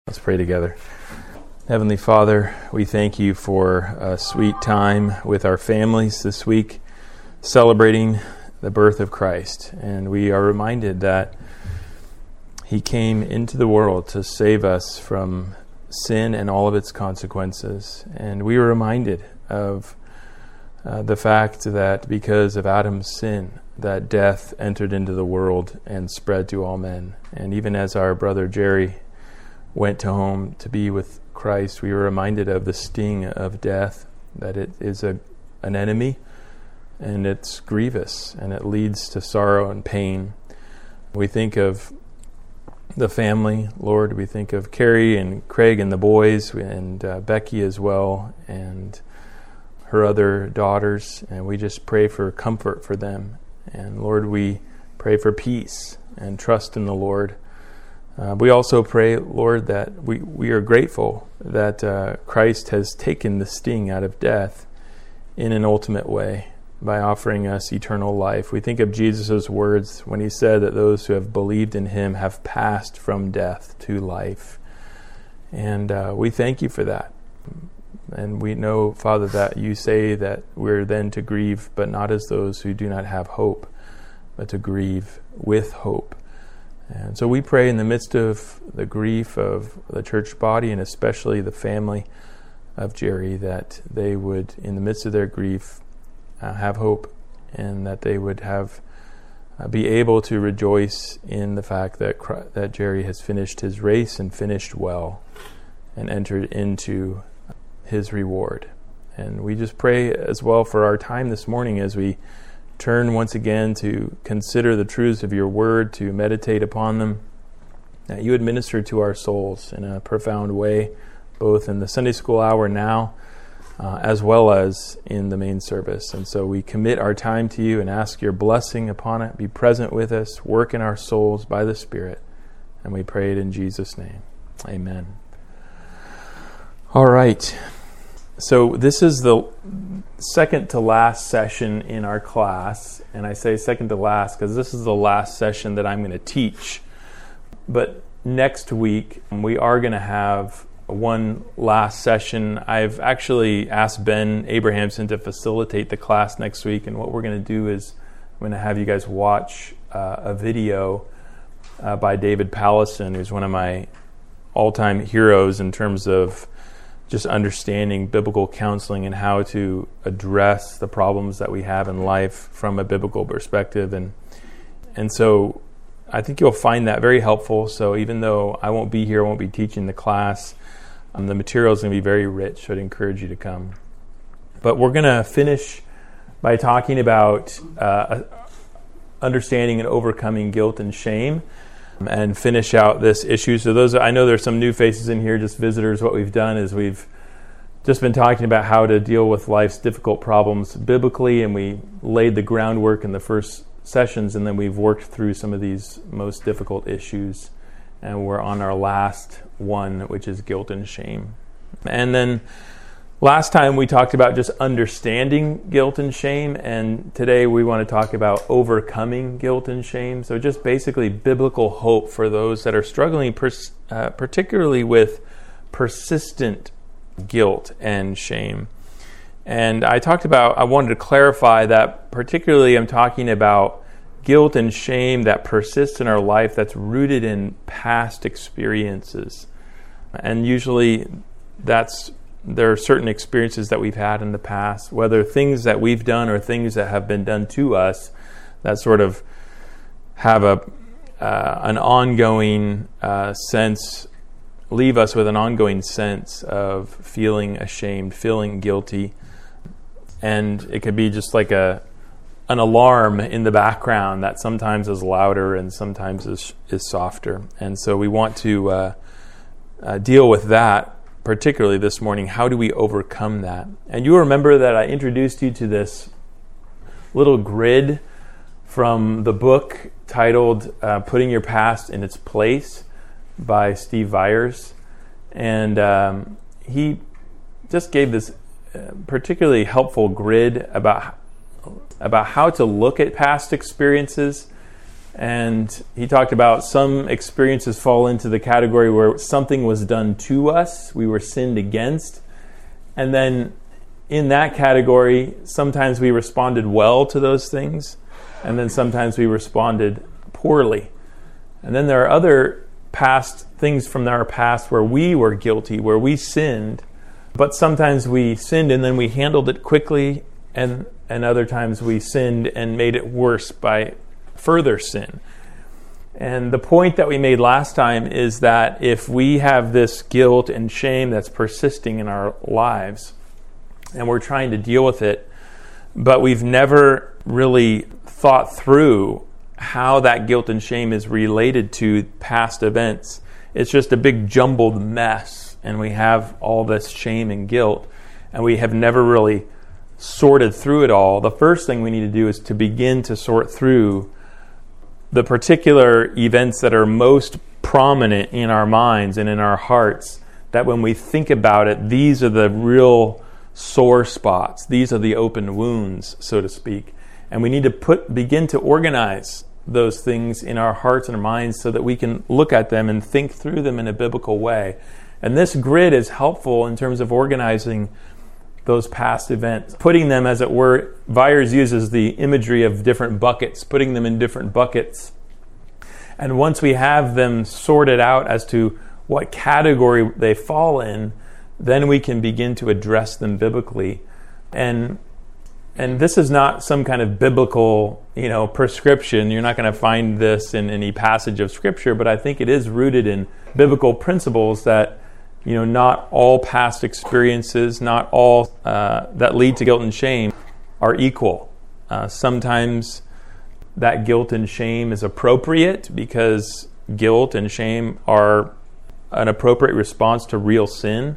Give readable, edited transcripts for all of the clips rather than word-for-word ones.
Let's pray together. Heavenly Father, we thank you for a sweet time with our families this week, celebrating the birth of Christ. And we are reminded that He came into the world to save us from sin and all of its consequences. And we are reminded of the fact that because of Adam's sin, that death entered into the world and spread to all men. And even as our brother Jerry went to home to be with Christ, we were reminded of the sting of death, that it is an enemy, and it's grievous, and it leads to sorrow and pain. We think of the family, Lord. We think of Carrie and Craig and the boys, and Becky as well, and her other daughters, and we just pray for comfort for them. And Lord, we pray for peace and trust in the Lord. We also pray, Lord, that we are grateful that Christ has taken the sting out of death in an ultimate way by offering us eternal life. We think of Jesus' words when He said that those who have believed in Him have passed from death to life. And we thank you for that. And we know, Father, that you say that we're then to grieve, but not as those who do not have hope, but to grieve with hope. And so we pray in the midst of the grief of the church body, and especially the family of Jerry, that they would, in the midst of their grief, have hope, and that they would be able to rejoice in the fact that Jerry has finished his race and finished well and entered into his reward. And we just pray as well for our time this morning as we turn once again to consider the truths of your word, to meditate upon them, that you would minister to our souls in a profound way, both in the Sunday school hour now, as well as in the main service. And so we commit our time to you and ask your blessing upon it. Be present with us, work in our souls by the Spirit. And we pray it in Jesus' name. Amen. All right. So this is the second to last session in our class, and I say second to last because this is the last session that I'm going to teach. But next week we are going to have one last session. I've actually asked Ben Abrahamson to facilitate the class next week, and what we're going to do is I'm going to have you guys watch a video by David Powlison, who's one of my all-time heroes in terms of just understanding biblical counseling and how to address the problems that we have in life from a biblical perspective. And so I think you'll find that very helpful. So even though I won't be here, I won't be teaching the class, the material is going to be very rich, so I'd encourage you to come. But we're going to finish by talking about understanding and overcoming guilt and shame, and finish out this issue. So I know there's some new faces in here, just visitors. What we've done is we've just been talking about how to deal with life's difficult problems biblically, and we laid the groundwork in the first sessions, and then we've worked through some of these most difficult issues, and we're on our last one, which is guilt and shame. And then last time we talked about just understanding guilt and shame, and today we want to talk about overcoming guilt and shame. So just basically biblical hope for those that are struggling particularly with persistent guilt and shame. And I wanted to clarify that particularly I'm talking about guilt and shame that persists in our life that's rooted in past experiences. And usually there are certain experiences that we've had in the past, whether things that we've done or things that have been done to us that sort of have an ongoing sense, leave us with an ongoing sense of feeling ashamed, feeling guilty. And it could be just like an alarm in the background that sometimes is louder and sometimes is softer. And so we want to deal with that. Particularly this morning, how do we overcome that? And you remember that I introduced you to this little grid from the book titled Putting Your Past in Its Place by Steve Viers. And he just gave this particularly helpful grid about how to look at past experiences And he talked about some experiences fall into the category where something was done to us, we were sinned against. And then in that category, sometimes we responded well to those things, and then sometimes we responded poorly. And then there are other past things from our past where we were guilty, where we sinned, but sometimes we sinned and then we handled it quickly, and other times we sinned and made it worse by further sin. And the point that we made last time is that if we have this guilt and shame that's persisting in our lives, and we're trying to deal with it, but we've never really thought through how that guilt and shame is related to past events. It's just a big jumbled mess, and we have all this shame and guilt, and we have never really sorted through it all. The first thing we need to do is to begin to sort through the particular events that are most prominent in our minds and in our hearts, that when we think about it, these are the real sore spots. These are the open wounds, so to speak. And we need to begin to organize those things in our hearts and our minds so that we can look at them and think through them in a biblical way. And this grid is helpful in terms of organizing those past events, putting them, as it were. Viers uses the imagery of different buckets, putting them in different buckets. And once we have them sorted out as to what category they fall in, then we can begin to address them biblically. And this is not some kind of biblical, prescription. You're not going to find this in any passage of Scripture, but I think it is rooted in biblical principles that, not all past experiences, not all that lead to guilt and shame are equal. Sometimes that guilt and shame is appropriate because guilt and shame are an appropriate response to real sin.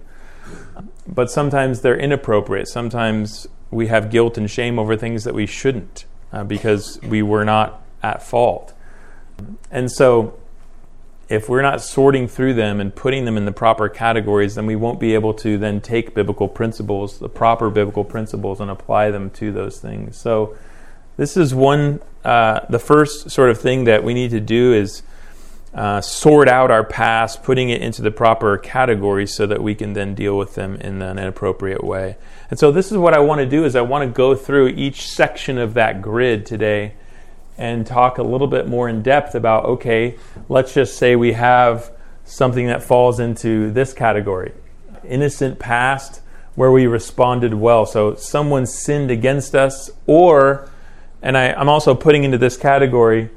But sometimes they're inappropriate. Sometimes we have guilt and shame over things that we shouldn't because we were not at fault. And so if we're not sorting through them and putting them in the proper categories, then we won't be able to then take biblical principles, the proper biblical principles, and apply them to those things. So this is the first sort of thing that we need to do is sort out our past, putting it into the proper categories so that we can then deal with them in an appropriate way. And so this is what I want to do, is I want to go through each section of that grid today and talk a little bit more in depth about, okay, let's just say we have something that falls into this category. Innocent past, where we responded well. So someone sinned against us, and I'm also putting into this category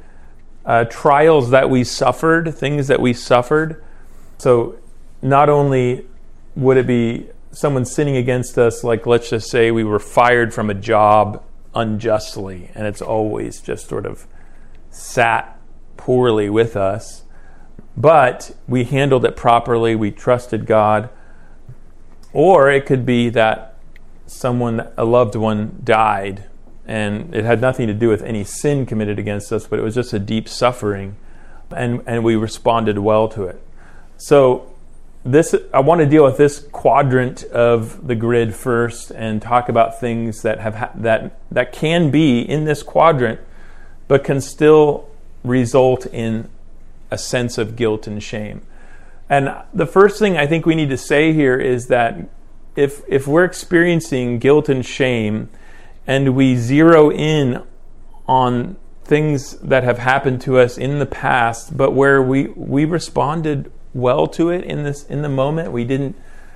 trials that we suffered, things that we suffered. So not only would it be someone sinning against us, like let's just say we were fired from a job unjustly, and it's always just sort of sat poorly with us, but we handled it properly, we trusted God. Or it could be that a loved one died, and it had nothing to do with any sin committed against us, but it was just a deep suffering, and we responded well to it. So I want to deal with this quadrant of the grid first and talk about things that that can be in this quadrant, but can still result in a sense of guilt and shame. And the first thing I think we need to say here is that if we're experiencing guilt and shame, and we zero in on things that have happened to us in the past, but where we responded well to it in the moment. We didn't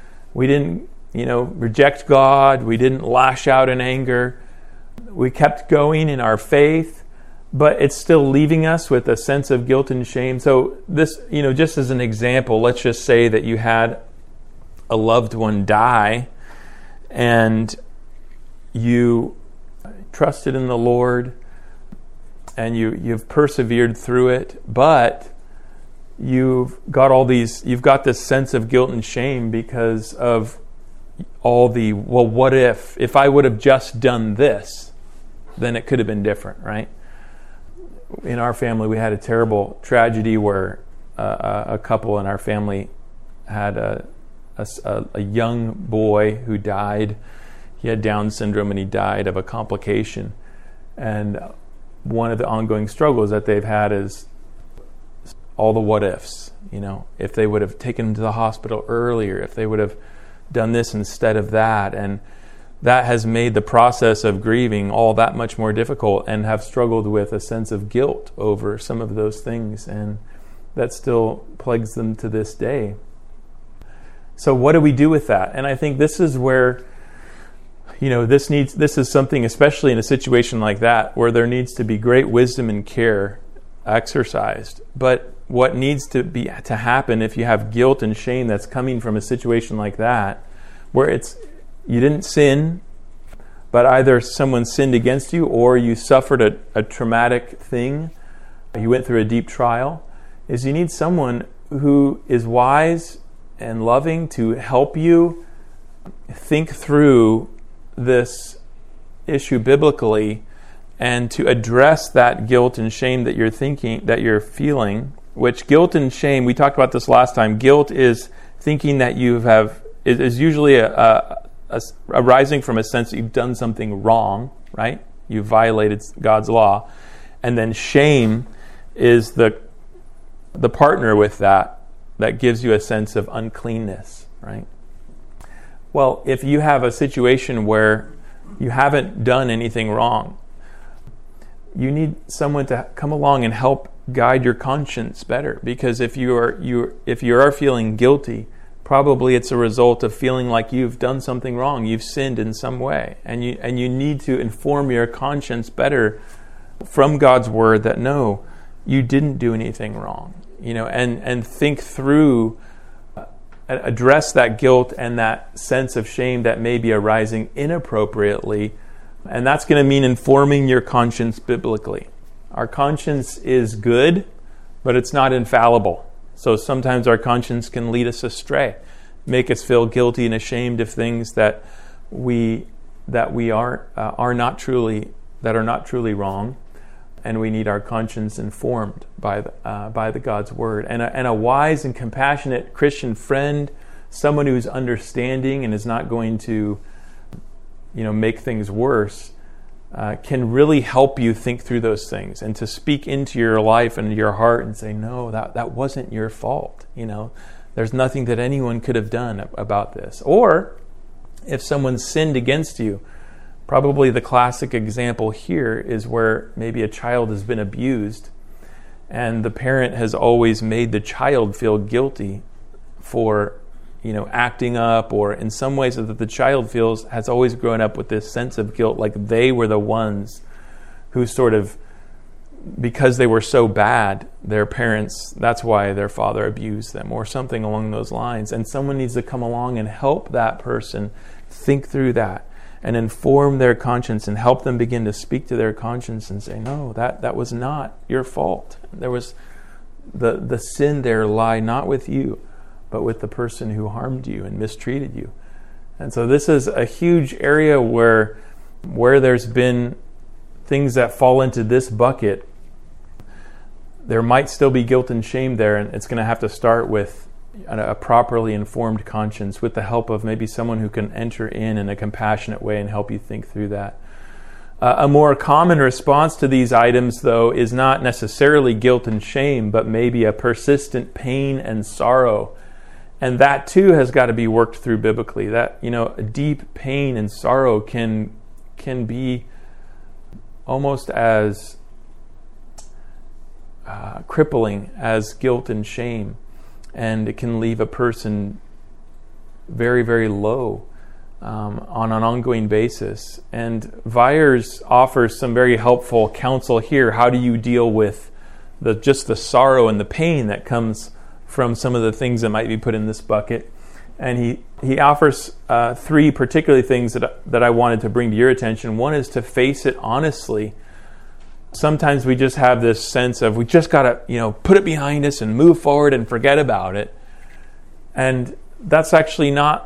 reject God. We didn't lash out in anger. We kept going in our faith, but it's still leaving us with a sense of guilt and shame. So this, just as an example, let's just say that you had a loved one die, and you trusted in the Lord, and you've persevered through it, but you've got this sense of guilt and shame because of all the, well, what if I would have just done this, then it could have been different, right? In our family, we had a terrible tragedy where a couple in our family had a young boy who died. He had Down syndrome, and he died of a complication. And one of the ongoing struggles that they've had is all the what ifs. If they would have taken him to the hospital earlier, if they would have done this instead of that, and that has made the process of grieving all that much more difficult, and have struggled with a sense of guilt over some of those things, and that still plagues them to this day. So what do we do with that? And I think this is where, this is something, especially in a situation like that, where there needs to be great wisdom and care exercised. But what needs to happen if you have guilt and shame that's coming from a situation like that, where you didn't sin, but either someone sinned against you or you suffered a traumatic thing, you went through a deep trial, is you need someone who is wise and loving to help you think through this issue biblically, and to address that guilt and shame that you're feeling. Which guilt and shame, we talked about this last time. Guilt is thinking that is usually arising from a sense that you've done something wrong, right? You violated God's law. And then shame is the partner with that gives you a sense of uncleanness, right? Well, if you have a situation where you haven't done anything wrong, you need someone to come along and help guide your conscience better. Because if you are feeling guilty, probably it's a result of feeling like you've done something wrong, you've sinned in some way, and you need to inform your conscience better from God's word that no, you didn't do anything wrong, and think through, address that guilt and that sense of shame that may be arising inappropriately, and that's going to mean informing your conscience biblically. Our conscience is good, but it's not infallible. So sometimes our conscience can lead us astray, make us feel guilty and ashamed of things that are not truly wrong, and we need our conscience informed by the God's word. And a wise and compassionate Christian friend, someone who's understanding and is not going to, make things worse, can really help you think through those things and to speak into your life and your heart and say, no, that wasn't your fault. There's nothing that anyone could have done about this. Or if someone sinned against you, probably the classic example here is where maybe a child has been abused and the parent has always made the child feel guilty for acting up, or in some ways that the child has always grown up with this sense of guilt, like they were the ones who sort of, because they were so bad, their parents, that's why their father abused them, or something along those lines. And someone needs to come along and help that person think through that and inform their conscience and help them begin to speak to their conscience and say, no, that was not your fault. There was the sin there lie not with you, but with the person who harmed you and mistreated you. And so this is a huge area where there's been things that fall into this bucket. There might still be guilt and shame there, and it's going to have to start with a properly informed conscience with the help of maybe someone who can enter in a compassionate way and help you think through that. A more common response to these items, though, is not necessarily guilt and shame, but maybe a persistent pain and sorrow. And that too has got to be worked through biblically. That, a deep pain and sorrow can be almost as crippling as guilt and shame. And it can leave a person very, very low on an ongoing basis. And Viers offers some very helpful counsel here. How do you deal with just the sorrow and the pain that comes from some of the things that might be put in this bucket? And he offers three particular things that I wanted to bring to your attention. One is to face it honestly. Sometimes we just have this sense of we just got to, put it behind us and move forward and forget about it. And that's actually not,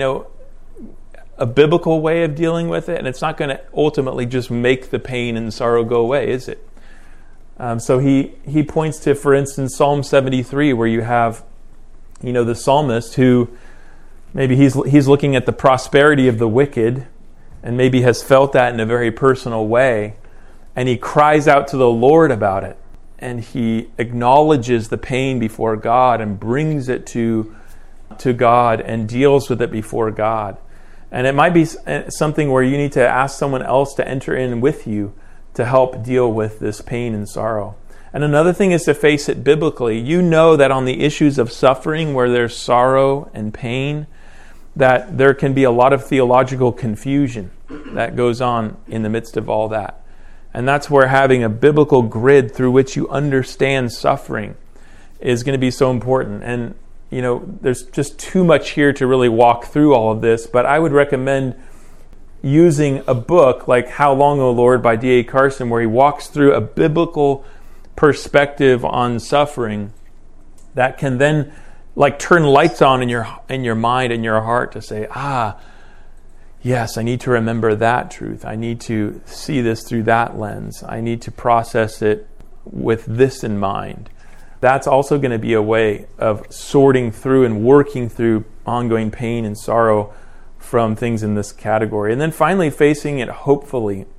a biblical way of dealing with it. And it's not going to ultimately just make the pain and sorrow go away, is it? So he points to, for instance, Psalm 73, where you have, the psalmist who maybe he's looking at the prosperity of the wicked and maybe has felt that in a very personal way. and he cries out to the Lord about it. And he acknowledges the pain before God and brings it to God and deals with it before God. And it might be something where you need to ask someone else to enter in with you to help deal with this pain and sorrow. And another thing is to face it biblically. You know that on the issues of suffering, where there's sorrow and pain, that there can be a lot of theological confusion that goes on in the midst of all that. And that's where having a biblical grid through which you understand suffering is going to be so important. And, there's just too much here to really walk through all of this, but I would recommend using a book like How Long, O Lord by D.A. Carson, where he walks through a biblical perspective on suffering that can then turn lights on in your mind and your heart to say, yes, I need to remember that truth. I need to see this through that lens. I need to process it with this in mind. That's also going to be a way of sorting through and working through ongoing pain and sorrow from things in this category. And then finally, facing it hopefully.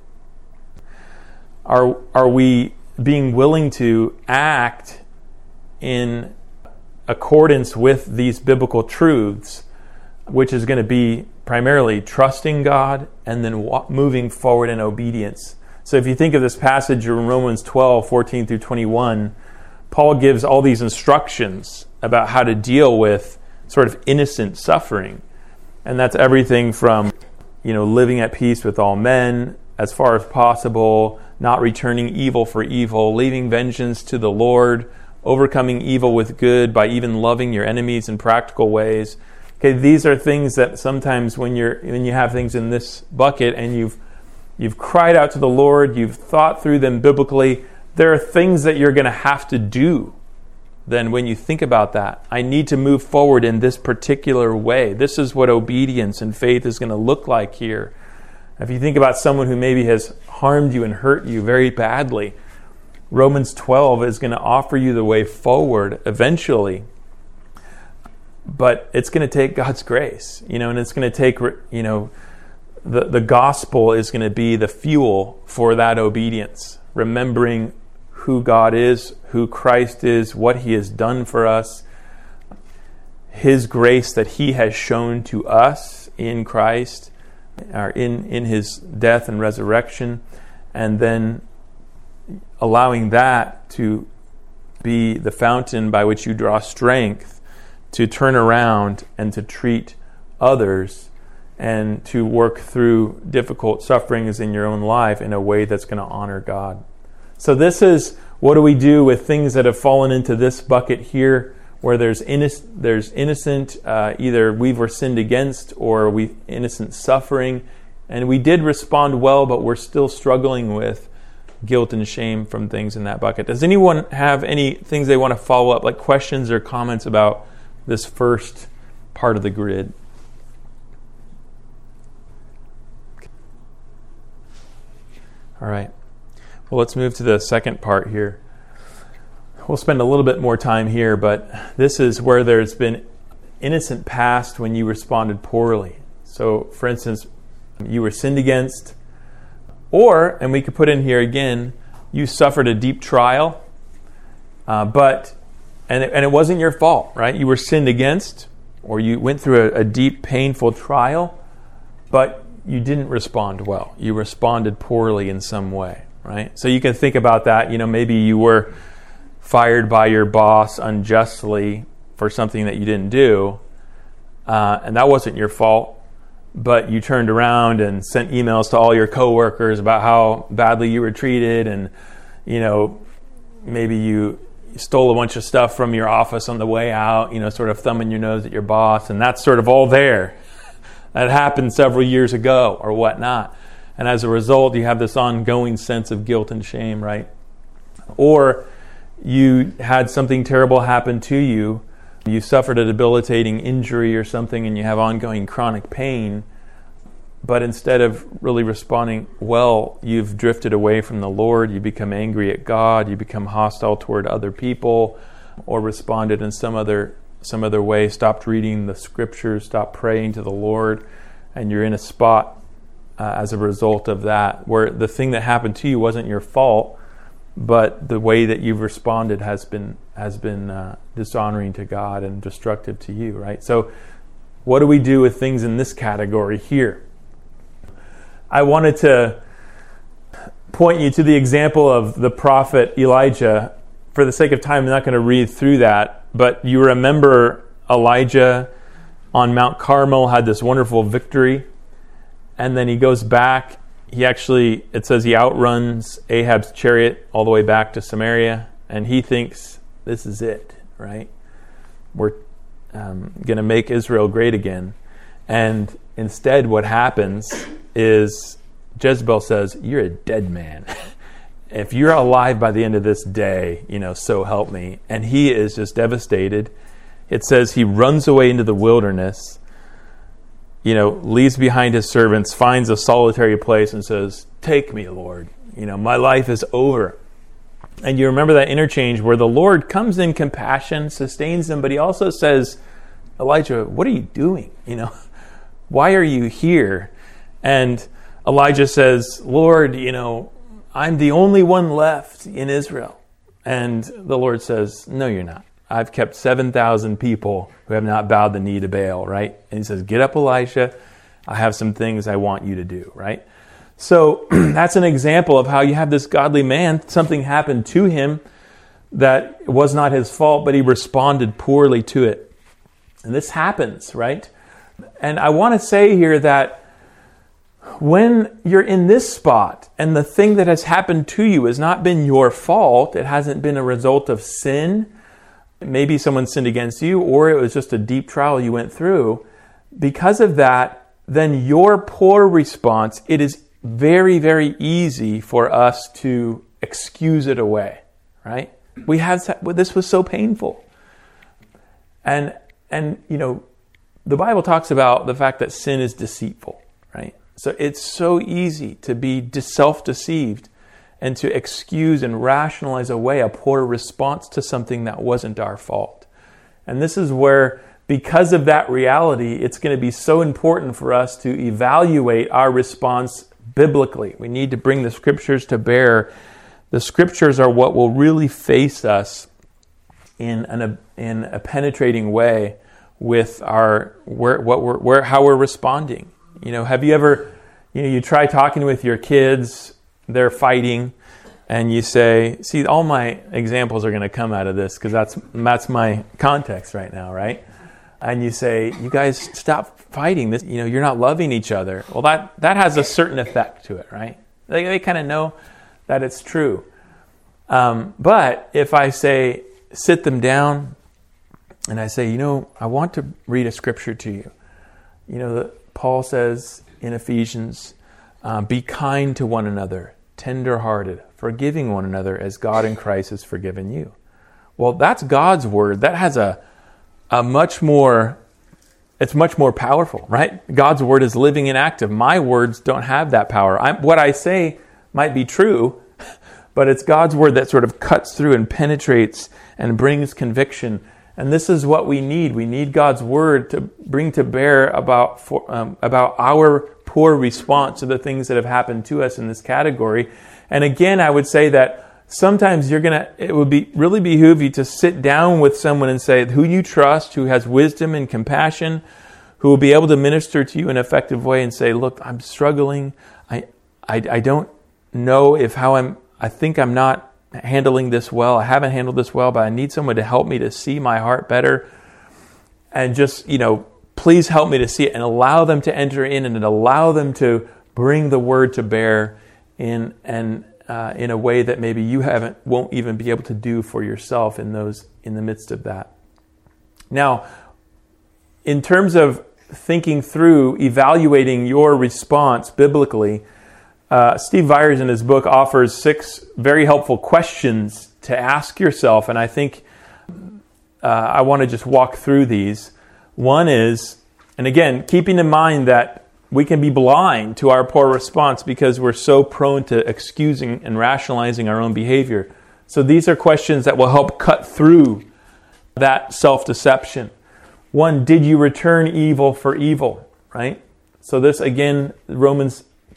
Are we being willing to act in accordance with these biblical truths, which is going to be primarily trusting God and then moving forward in obedience? So if you think of this passage in Romans 12, 14 through 21, Paul gives all these instructions about how to deal with sort of innocent suffering. And that's everything from, living at peace with all men as far as possible, not returning evil for evil, leaving vengeance to the Lord, overcoming evil with good by even loving your enemies in practical ways. Okay, these are things that sometimes when you have things in this bucket and you've cried out to the Lord, you've thought through them biblically, there are things that you're going to have to do. Then when you think about that, I need to move forward in this particular way. This is what obedience and faith is going to look like here. If you think about someone who maybe has harmed you and hurt you very badly, Romans 12 is going to offer you the way forward eventually. But it's going to take God's grace, and it's going to take, the gospel is going to be the fuel for that obedience. Remembering who God is, who Christ is, what He has done for us, His grace that He has shown to us in Christ, or in His death and resurrection, and then allowing that to be the fountain by which you draw strength to turn around and to treat others and to work through difficult sufferings in your own life in a way that's going to honor God. So this is, what do we do with things that have fallen into this bucket here, where there's innocent, either we were sinned against or innocent suffering, and we did respond well, but we're still struggling with guilt and shame from things in that bucket. Does anyone have any things they want to follow up, like questions or comments about this first part of the grid? All right. Well, let's move to the second part here. We'll spend a little bit more time here, but this is where there's been innocent past when you responded poorly. So, for instance, you were sinned against, and we could put in here again, you suffered a deep trial, but it wasn't your fault, right? You were sinned against, or you went through a deep, painful trial, but you didn't respond well. You responded poorly in some way, right? So you can think about that. Maybe you were fired by your boss unjustly for something that you didn't do, and that wasn't your fault, but you turned around and sent emails to all your coworkers about how badly you were treated, and maybe you stole a bunch of stuff from your office on the way out, sort of thumbing your nose at your boss, and that's sort of all there. That happened several years ago or whatnot. And as a result, you have this ongoing sense of guilt and shame, right? Or you had something terrible happen to you. You suffered a debilitating injury or something, and you have ongoing chronic pain. But instead of really responding well, you've drifted away from the Lord. You become angry at God. You become hostile toward other people, or responded in some other way, stopped reading the Scriptures, stopped praying to the Lord, and you're in a spot as a result of that, where the thing that happened to you wasn't your fault, but the way that you've responded has been dishonoring to God and destructive to you, right? So what do we do with things in this category here? I wanted to point you to the example of the prophet Elijah. For the sake of time, I'm not going to read through that, but you remember Elijah on Mount Carmel had this wonderful victory, and then he goes back. It says he outruns Ahab's chariot all the way back to Samaria, and he thinks, this is it, right? We're going to make Israel great again. And instead what happens is Jezebel says, you're a dead man. If you're alive by the end of this day, so help me. And he is just devastated. It says he runs away into the wilderness, leaves behind his servants, finds a solitary place and says, take me, Lord. My life is over. And you remember that interchange where the Lord comes in compassion, sustains him, but he also says, Elijah, what are you doing? Why are you here? And Elijah says, Lord, I'm the only one left in Israel. And the Lord says, no, you're not. I've kept 7,000 people who have not bowed the knee to Baal, right? And he says, get up, Elisha. I have some things I want you to do, right? So that's an example of how you have this godly man. Something happened to him that was not his fault, but he responded poorly to it. And this happens, right? And I want to say here that when you're in this spot and the thing that has happened to you has not been your fault, it hasn't been a result of sin, maybe someone sinned against you, or it was just a deep trial you went through. Because of that, then your poor response, it is very, very easy for us to excuse it away, right? This was so painful. And the Bible talks about the fact that sin is deceitful, right? So it's so easy to be self-deceived and to excuse and rationalize away a poor response to something that wasn't our fault. And this is where, because of that reality, it's going to be so important for us to evaluate our response biblically. We need to bring the Scriptures to bear. The Scriptures are what will really face us in a penetrating way with how we're responding. Have you ever, you try talking with your kids, they're fighting, and you say, see, all my examples are going to come out of this because that's my context right now, right? And you say, you guys stop fighting. This, you're not loving each other. Well, that has a certain effect to it, right? They kind of know that it's true. But if I say, sit them down, and I say, I want to read a scripture to you. Paul says in Ephesians, be kind to one another, tender-hearted, forgiving one another as God in Christ has forgiven you. Well, that's God's word. That has it's much more powerful, right? God's word is living and active. My words don't have that power. What I say might be true, but it's God's word that sort of cuts through and penetrates and brings conviction. And this is what we need. We need God's word to bring to bear about our poor response to the things that have happened to us in this category. And again, I would say that sometimes it would really behoove you to sit down with someone and say, who you trust, who has wisdom and compassion, who will be able to minister to you in an effective way and say, look, I'm struggling. I don't know I think I'm not handling this well. I haven't handled this well, but I need someone to help me to see my heart better. And just, please help me to see it, and allow them to enter in and allow them to bring the word to bear in a way that maybe you won't even be able to do for yourself in the midst of that. Now, in terms of thinking through, evaluating your response biblically, Steve Viers in his book offers 6 very helpful questions to ask yourself, and I think I want to just walk through these. One is, and again, keeping in mind that we can be blind to our poor response because we're so prone to excusing and rationalizing our own behavior. So these are questions that will help cut through that self-deception. One, did you return evil for evil, right? So this, again, Romans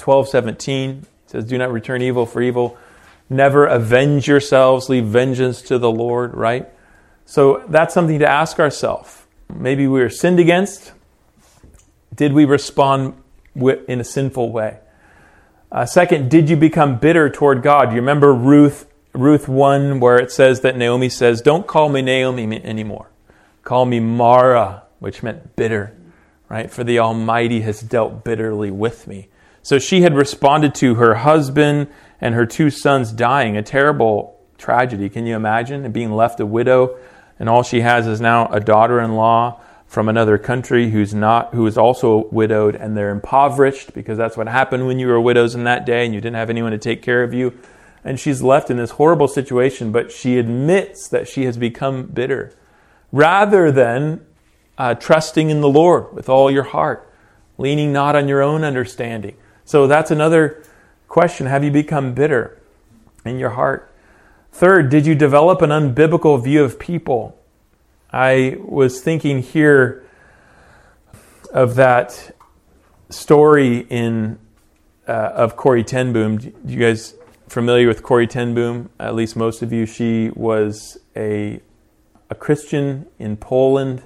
12:17 says, do not return evil for evil. Never avenge yourselves. Leave vengeance to the Lord, right? So that's something to ask ourselves. Maybe we were sinned against. Did we respond in a sinful way? Second, did you become bitter toward God? You remember Ruth 1, where it says that Naomi says, don't call me Naomi anymore. Call me Mara, which meant bitter, right? For the Almighty has dealt bitterly with me. So she had responded to her husband and her 2 sons dying, a terrible tragedy. Can you imagine? And being left a widow, and all she has is now a daughter-in-law from another country who is also widowed, and they're impoverished because that's what happened when you were widows in that day and you didn't have anyone to take care of you. And she's left in this horrible situation, but she admits that she has become bitter. Rather than trusting in the Lord with all your heart, leaning not on your own understanding. So that's another question. Have you become bitter in your heart? Third, did you develop an unbiblical view of people? I was thinking here of that story of Corrie ten Boom. You guys familiar with Corrie ten Boom? At least most of you. She was a Christian in Holland,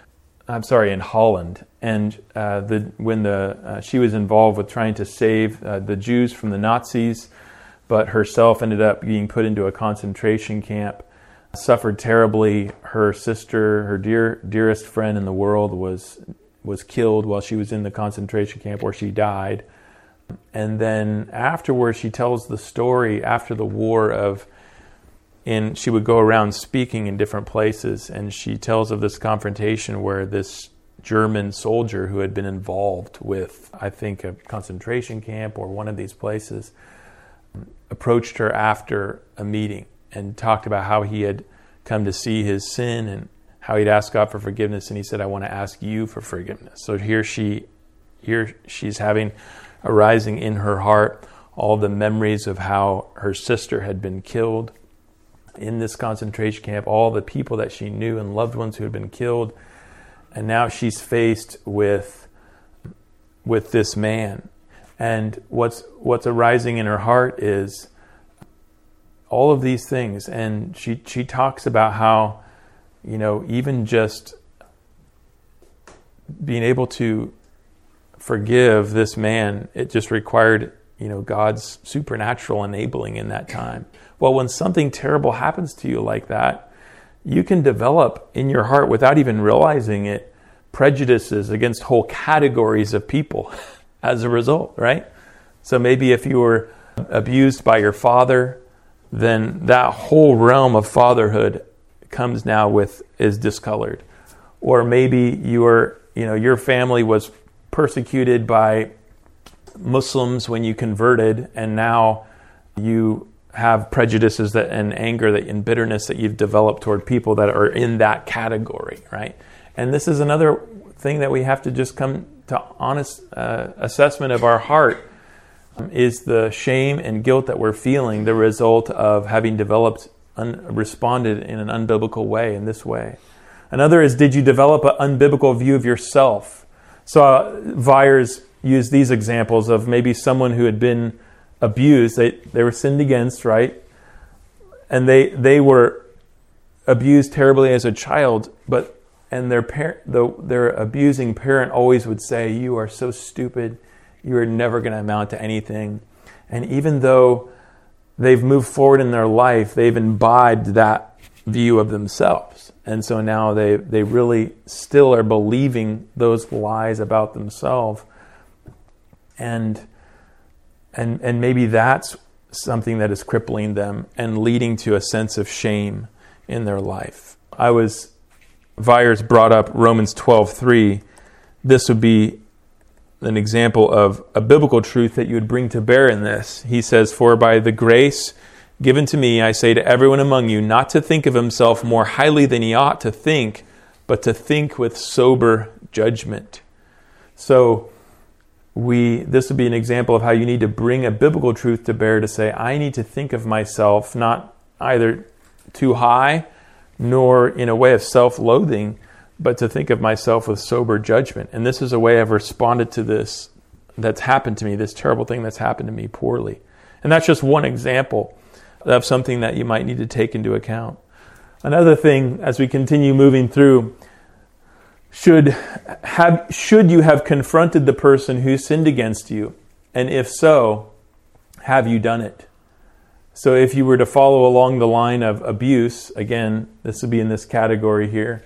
and she was involved with trying to save the Jews from the Nazis, but herself ended up being put into a concentration camp, suffered terribly. Her sister, her dearest friend in the world, was killed while she was in the concentration camp, where she died. And then afterwards, she tells the story after the war she would go around speaking in different places, and she tells of this confrontation where this German soldier who had been involved with, I think, a concentration camp or one of these places, approached her after a meeting and talked about how he had come to see his sin and how he'd asked God for forgiveness, and he said, I want to ask you for forgiveness. So here she's having arising in her heart all the memories of how her sister had been killed in this concentration camp, all the people that she knew and loved ones who had been killed. And now she's faced with this man. And what's arising in her heart is all of these things. And she talks about how, even just being able to forgive this man, it just required, God's supernatural enabling in that time. Well, when something terrible happens to you like that, you can develop in your heart, without even realizing it, prejudices against whole categories of people as a result, right? So maybe if you were abused by your father, then that whole realm of fatherhood comes now is discolored. Or maybe your family was persecuted by Muslims when you converted, and now you have prejudices and anger and bitterness that you've developed toward people that are in that category, right? And this is another thing that we have to just come to honest assessment of our heart, is the shame and guilt that we're feeling the result of having developed, responded in an unbiblical way, in this way. Another is, did you develop an unbiblical view of yourself? So Viers used these examples of maybe someone who had been abused. They were sinned against, right? And they were abused terribly as a child, and their abusing parent always would say, you are so stupid, you are never going to amount to anything. And even though they've moved forward in their life, they've imbibed that view of themselves. And so now they really still are believing those lies about themselves. And maybe that's something that is crippling them and leading to a sense of shame in their life. Viers brought up Romans 12:3. This would be an example of a biblical truth that you would bring to bear in this. He says, for by the grace given to me, I say to everyone among you, not to think of himself more highly than he ought to think, but to think with sober judgment. So this would be an example of how you need to bring a biblical truth to bear, to say, I need to think of myself not either too high nor in a way of self-loathing, but to think of myself with sober judgment. And this is a way I've responded to this that's happened to me, this terrible thing that's happened to me poorly. And that's just one example of something that you might need to take into account. Another thing, as we continue moving through, should you have confronted the person who sinned against you? And if so, have you done it? So if you were to follow along the line of abuse, again, this would be in this category here.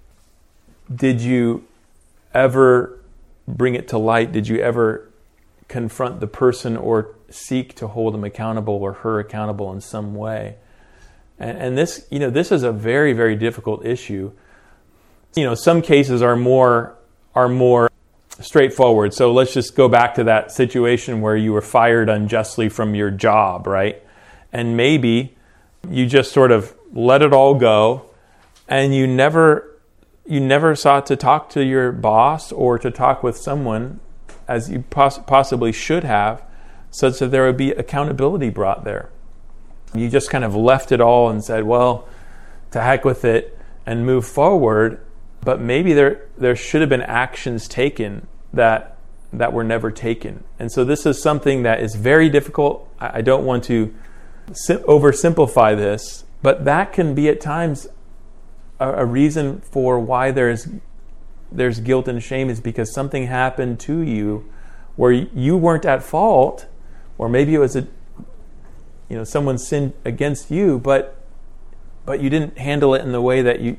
Did you ever bring it to light? Did you ever confront the person or seek to hold him accountable or her accountable in some way? And this, this is a very, very difficult issue. Some cases are more straightforward. So let's just go back to that situation where you were fired unjustly from your job, right? And maybe you just sort of let it all go, and you never sought to talk to your boss or to talk with someone as you possibly should have, such that there would be accountability brought there. You just kind of left it all and said, well, to heck with it, and move forward. But maybe there should have been actions taken that were never taken. And so this is something that is very difficult. I don't want to oversimplify this, but that can be at times a reason for why there's guilt and shame, is because something happened to you where you weren't at fault, or maybe it was someone sinned against you, but you didn't handle it in the way that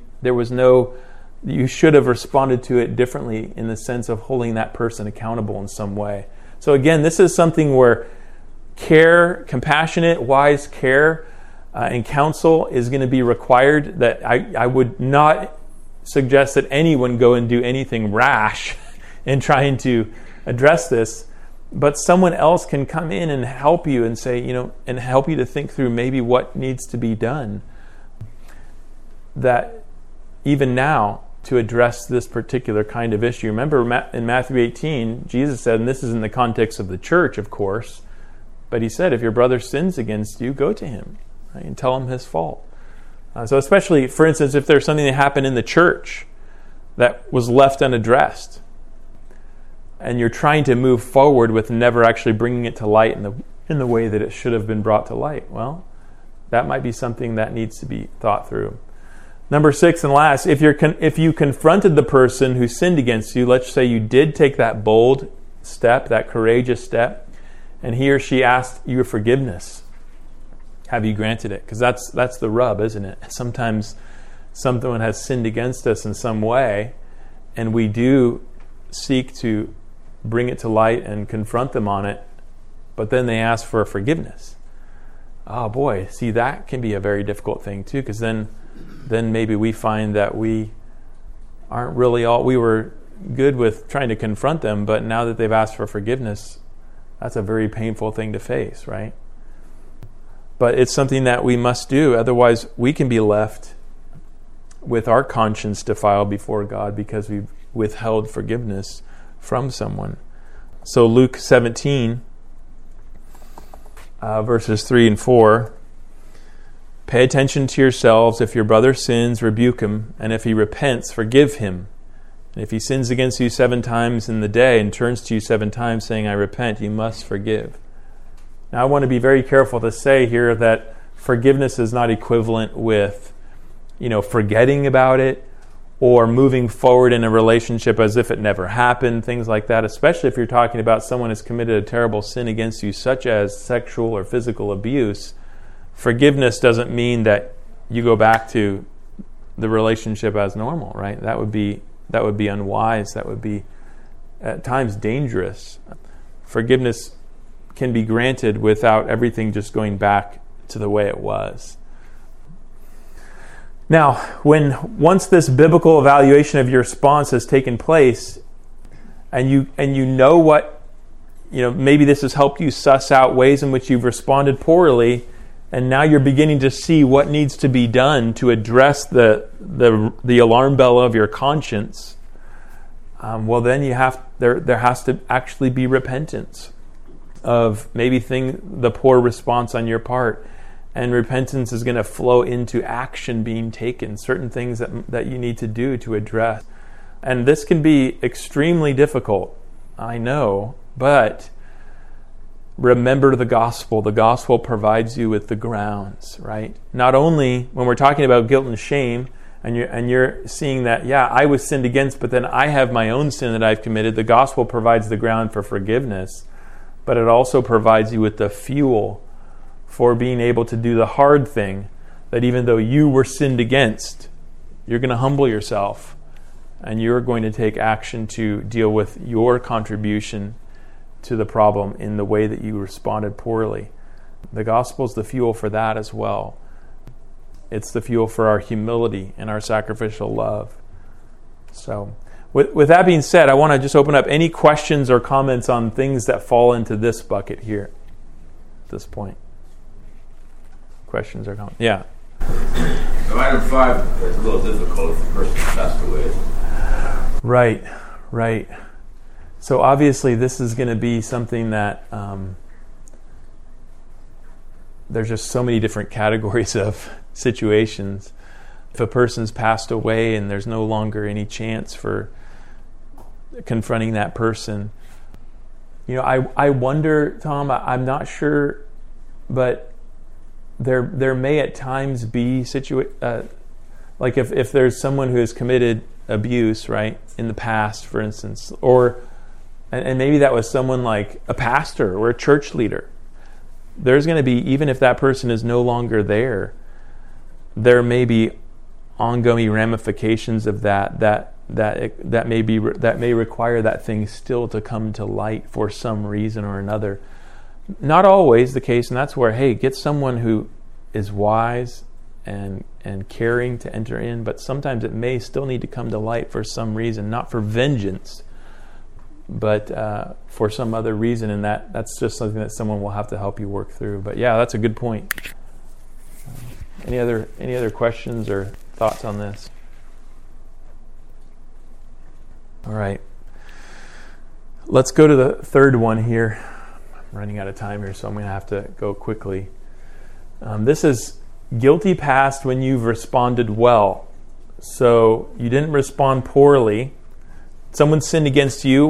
you should have responded to it differently, in the sense of holding that person accountable in some way. So again, this is something where care, compassionate, wise care and counsel is going to be required. That I would not suggest that anyone go and do anything rash in trying to address this, but someone else can come in and help you and say, and help you to think through maybe what needs to be done, that even now, to address this particular kind of issue. Remember in Matthew 18, Jesus said, and this is in the context of the church, of course, but he said, if your brother sins against you, go to him, right, and tell him his fault. So especially, for instance, if there's something that happened in the church that was left unaddressed, and you're trying to move forward with never actually bringing it to light in the way that it should have been brought to light, well, that might be something that needs to be thought through. Number 6 and last, if you confronted the person who sinned against you, let's say you did take that bold step, that courageous step, and he or she asked you forgiveness, have you granted it? Because that's the rub, isn't it? Sometimes someone has sinned against us in some way, and we do seek to bring it to light and confront them on it, but then they ask for forgiveness. Oh boy, see, that can be a very difficult thing too, because then maybe we find that we aren't really we were good with trying to confront them, but now that they've asked for forgiveness, that's a very painful thing to face, right? But it's something that we must do, otherwise we can be left with our conscience defiled before God because we've withheld forgiveness from someone. So Luke 17, verses 3 and 4, pay attention to yourselves. If your brother sins, rebuke him, and if he repents, forgive him. And if he sins against you 7 times in the day and turns to you 7 times saying, I repent, you must forgive. Now I want to be very careful to say here that forgiveness is not equivalent with, forgetting about it or moving forward in a relationship as if it never happened, things like that, especially if you're talking about someone who's committed a terrible sin against you, such as sexual or physical abuse. Forgiveness doesn't mean that you go back to the relationship as normal, right? That would be unwise. That would be at times dangerous. Forgiveness can be granted without everything just going back to the way it was. Now, once this biblical evaluation of your response has taken place, and you know what, maybe this has helped you suss out ways in which you've responded poorly, and now you're beginning to see what needs to be done to address the alarm bell of your conscience. Well, then there has to actually be repentance of maybe the poor response on your part. And repentance is going to flow into action being taken, certain things that you need to do to address. And this can be extremely difficult, I know, But remember the gospel. The gospel provides you with the grounds, right? Not only when we're talking about guilt and shame, and you're seeing that, yeah, I was sinned against, but then I have my own sin that I've committed. The gospel provides the ground for forgiveness, but it also provides you with the fuel for being able to do the hard thing, that even though you were sinned against, you're going to humble yourself and you're going to take action to deal with your contribution to the problem in the way that you responded poorly. The gospel is the fuel for that as well. It's the fuel for our humility and our sacrificial love. So, with that being said, I want to just open up any questions or comments on things that fall into this bucket here at this point. Questions or comments? Yeah. So item 5 is a little difficult if the person passed away. Right. So obviously this is going to be something that there's just so many different categories of situations. If a person's passed away and there's no longer any chance for confronting that person, I wonder, Tom, I'm not sure, but there may at times be like if there's someone who has committed abuse, right, in the past, for instance, and maybe that was someone like a pastor or a church leader. There's going to be, even if that person is no longer there may be ongoing ramifications of that may require that thing still to come to light for some reason or another. Not always the case, and that's where, hey, get someone who is wise and caring to enter in, but sometimes it may still need to come to light for some reason, not for vengeance, but for some other reason, and that's just something that someone will have to help you work through. But yeah, that's a good point. Any other questions or thoughts on this? All right. Let's go to the third one here. I'm running out of time here, so I'm going to have to go quickly. This is guilty past when you've responded well. So you didn't respond poorly. Someone sinned against you,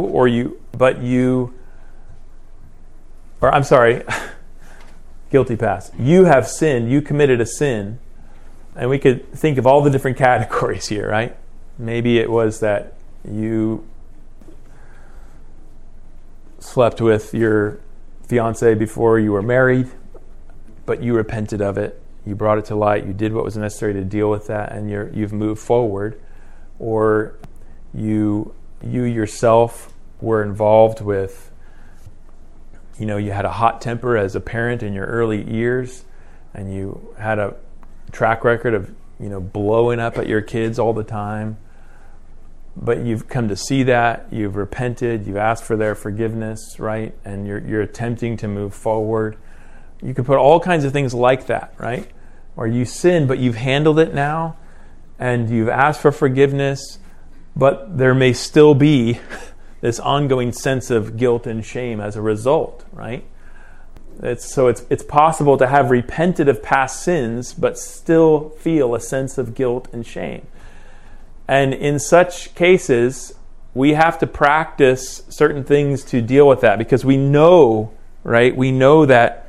guilty past. You have sinned. You committed a sin. And we could think of all the different categories here, right? Maybe it was that you slept with your fiance before you were married, but you repented of it. You brought it to light. You did what was necessary to deal with that, and you've moved forward. Or you yourself were involved with, you had a hot temper as a parent in your early years, and you had a track record of, blowing up at your kids all the time. But you've come to see that, you've repented, you've asked for their forgiveness, right? And you're attempting to move forward. You could put all kinds of things like that, right? Or you sinned, but you've handled it now, and you've asked for forgiveness, but there may still be this ongoing sense of guilt and shame as a result, right? It's possible to have repented of past sins, but still feel a sense of guilt and shame. And in such cases, we have to practice certain things to deal with that, because we know, right? We know that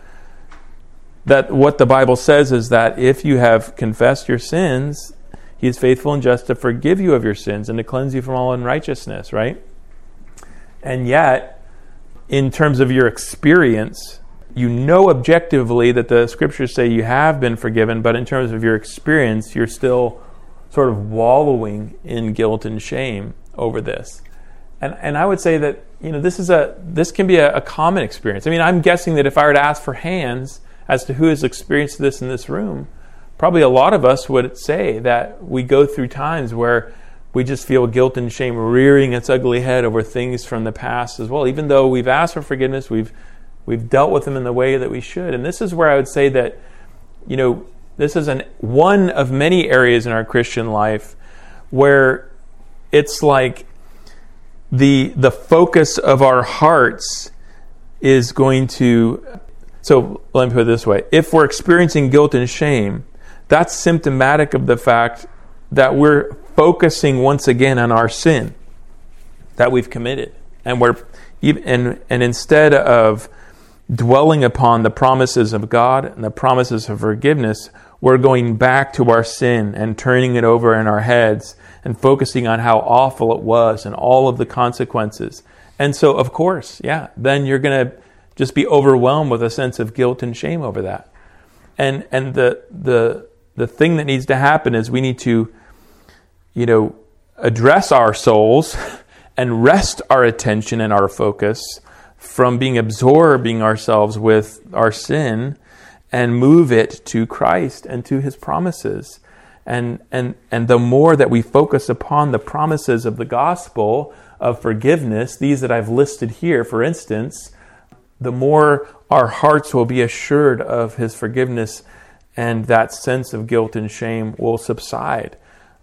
what the Bible says is that if you have confessed your sins, He is faithful and just to forgive you of your sins and to cleanse you from all unrighteousness, right? And yet, in terms of your experience, objectively that the scriptures say you have been forgiven, but in terms of your experience, you're still sort of wallowing in guilt and shame over this. And I would say that, this can be a common experience. I mean, I'm guessing that if I were to ask for hands as to who has experienced this in this room, probably a lot of us would say that we go through times where we just feel guilt and shame rearing its ugly head over things from the past as well. Even though we've asked for forgiveness, we've dealt with them in the way that we should. And this is where I would say that, this is one of many areas in our Christian life where it's like the focus of our hearts is going to... So let me put it this way. If we're experiencing guilt and shame, that's symptomatic of the fact that we're focusing once again on our sin that we've committed. and instead of dwelling upon the promises of God and the promises of forgiveness, we're going back to our sin and turning it over in our heads and focusing on how awful it was and all of the consequences. And so, of course, then you're going to just be overwhelmed with a sense of guilt and shame over that. And the thing that needs to happen is we need to, address our souls and rest our attention and our focus from absorbing ourselves with our sin and move it to Christ and to His promises. And the more that we focus upon the promises of the gospel of forgiveness, these that I've listed here, for instance, the more our hearts will be assured of His forgiveness, and that sense of guilt and shame will subside.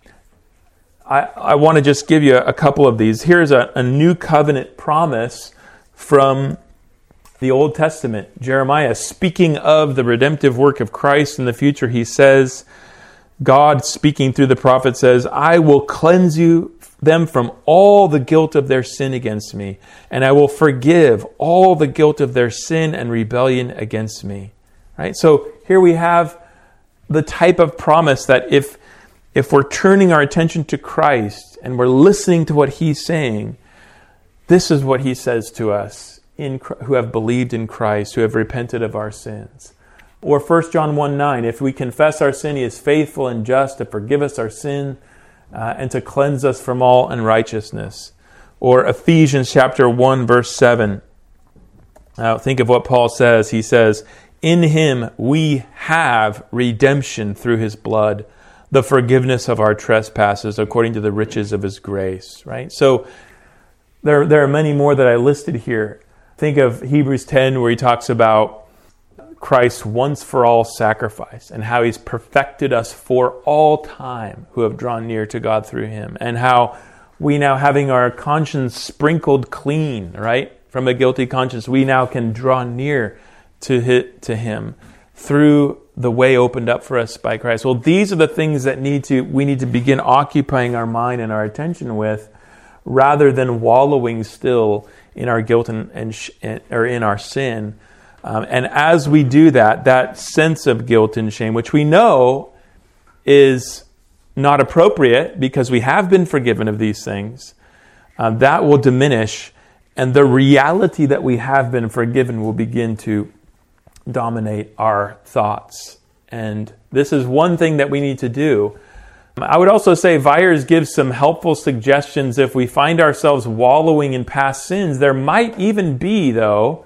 I want to just give you a couple of these. Here's a new covenant promise from the Old Testament. Jeremiah, speaking of the redemptive work of Christ in the future, he says, God speaking through the prophet says, I will cleanse them from all the guilt of their sin against me, and I will forgive all the guilt of their sin and rebellion against me. Right? So here we have the type of promise that if we're turning our attention to Christ and we're listening to what He's saying, this is what He says to us who have believed in Christ, who have repented of our sins. Or 1 John 1:9, if we confess our sin, He is faithful and just to forgive us our sin and to cleanse us from all unrighteousness. Or Ephesians chapter 1, verse 7. Think of what Paul says. He says, in Him we have redemption through His blood, the forgiveness of our trespasses according to the riches of His grace. Right? So there are many more that I listed here. Think of Hebrews 10, where he talks about Christ's once for all sacrifice and how He's perfected us for all time who have drawn near to God through Him, and how we now, having our conscience sprinkled clean, right, from a guilty conscience, we now can draw near to Him through the way opened up for us by Christ. Well, these are the things that we need to begin occupying our mind and our attention with, rather than wallowing still in our guilt or in our sin. And as we do that sense of guilt and shame, which we know is not appropriate because we have been forgiven of these things, that will diminish, and the reality that we have been forgiven will begin to dominate our thoughts. And this is one thing that we need to do. I would also say Viers gives some helpful suggestions if we find ourselves wallowing in past sins. There might even be, though,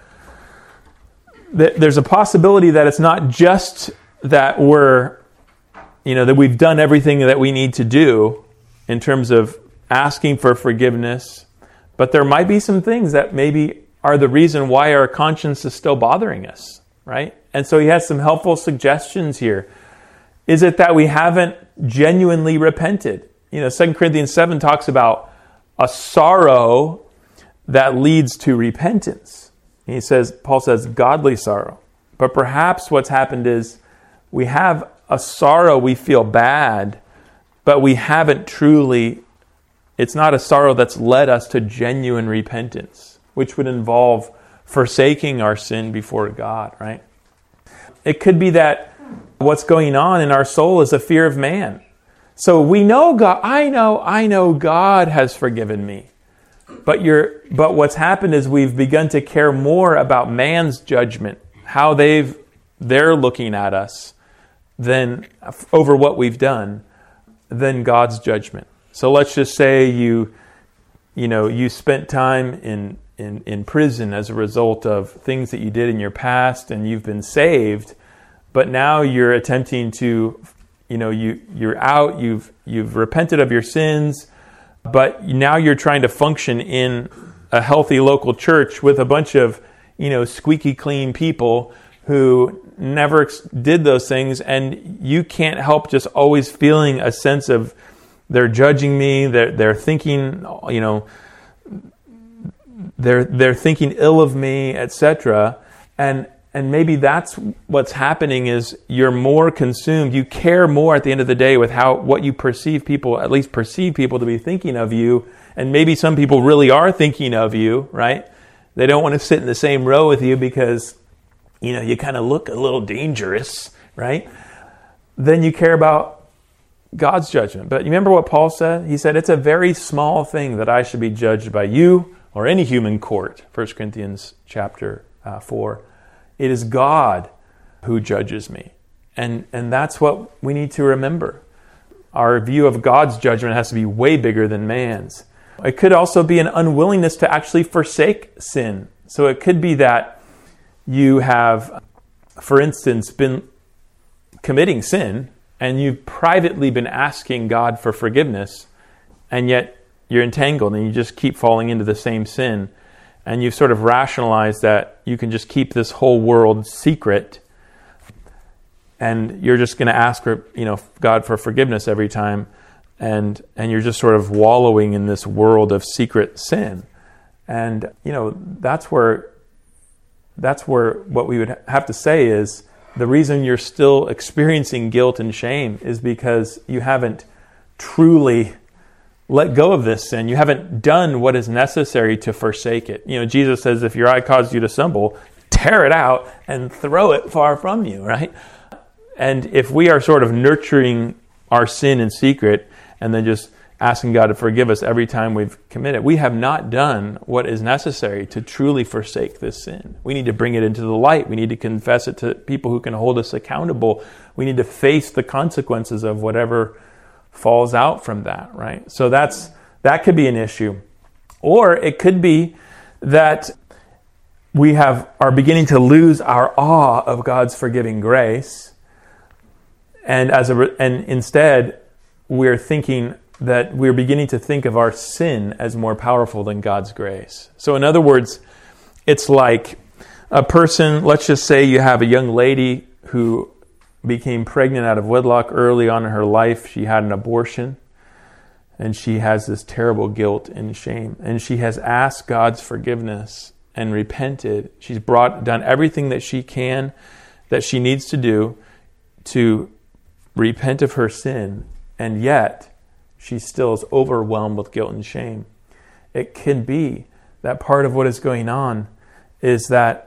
there's a possibility that it's not just that that we've done everything that we need to do in terms of asking for forgiveness, but there might be some things that maybe are the reason why our conscience is still bothering us, right? And so he has some helpful suggestions here. Is it that we haven't genuinely repented? 2 Corinthians 7 talks about a sorrow that leads to repentance. Paul says, godly sorrow. But perhaps what's happened is we have a sorrow, we feel bad, but we haven't it's not a sorrow that's led us to genuine repentance, which would involve forsaking our sin before God, right? It could be that what's going on in our soul is a fear of man. So we know God, I know God has forgiven me. But what's happened is we've begun to care more about man's judgment, how they're looking at us, than over what we've done, than God's judgment. So let's just say you spent time in prison as a result of things that you did in your past, and you've been saved, but now you're attempting to, you're out, you've repented of your sins, but now you're trying to function in a healthy local church with a bunch of, squeaky clean people who never did those things, and you can't help just always feeling a sense of they're judging me, they're thinking, they're thinking ill of me, etc. And maybe that's what's happening is you're more consumed. You care more at the end of the day with what you perceive people, at least perceive people to be thinking of you, And maybe some people really are thinking of you, right? They don't want to sit in the same row with you because, you kind of look a little dangerous, right? Then you care about God's judgment. But you remember what Paul said? He said, it's a very small thing that I should be judged by you or any human court. 1 Corinthians chapter 4. It is God who judges me. And that's what we need to remember. Our view of God's judgment has to be way bigger than man's. It could also be an unwillingness to actually forsake sin. So it could be that you have, for instance, been committing sin and you've privately been asking God for forgiveness, and yet you're entangled and you just keep falling into the same sin. And you've sort of rationalized that you can just keep this whole world secret, and you're just going to ask for, God for forgiveness every time, and you're just sort of wallowing in this world of secret sin. And that's where what we would have to say is the reason you're still experiencing guilt and shame is because you haven't truly let go of this sin. You haven't done what is necessary to forsake it. Jesus says, if your eye causes you to stumble, tear it out and throw it far from you, right? And if we are sort of nurturing our sin in secret and then just asking God to forgive us every time we've committed, we have not done what is necessary to truly forsake this sin. We need to bring it into the light. We need to confess it to people who can hold us accountable. We need to face the consequences of whatever falls out from that, right? So that could be an issue. Or it could be that we are beginning to lose our awe of God's forgiving grace, and instead we're thinking that we're beginning to think of our sin as more powerful than God's grace. So in other words, it's like a person, let's just say you have a young lady who became pregnant out of wedlock early on in her life. She had an abortion, and she has this terrible guilt and shame. And she has asked God's forgiveness and repented. She's done everything that she can, that she needs to do to repent of her sin, and yet she still is overwhelmed with guilt and shame. It can be that part of what is going on is that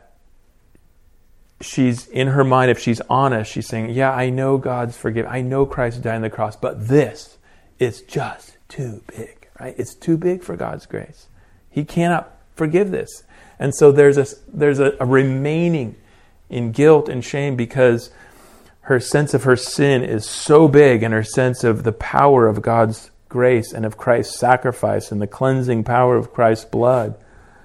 she's in her mind, if she's honest, she's saying, yeah, I know God's forgiven. I know Christ died on the cross, but this is just too big, right? It's too big for God's grace. He cannot forgive this. And so there's a remaining in guilt and shame because her sense of her sin is so big, and her sense of the power of God's grace and of Christ's sacrifice and the cleansing power of Christ's blood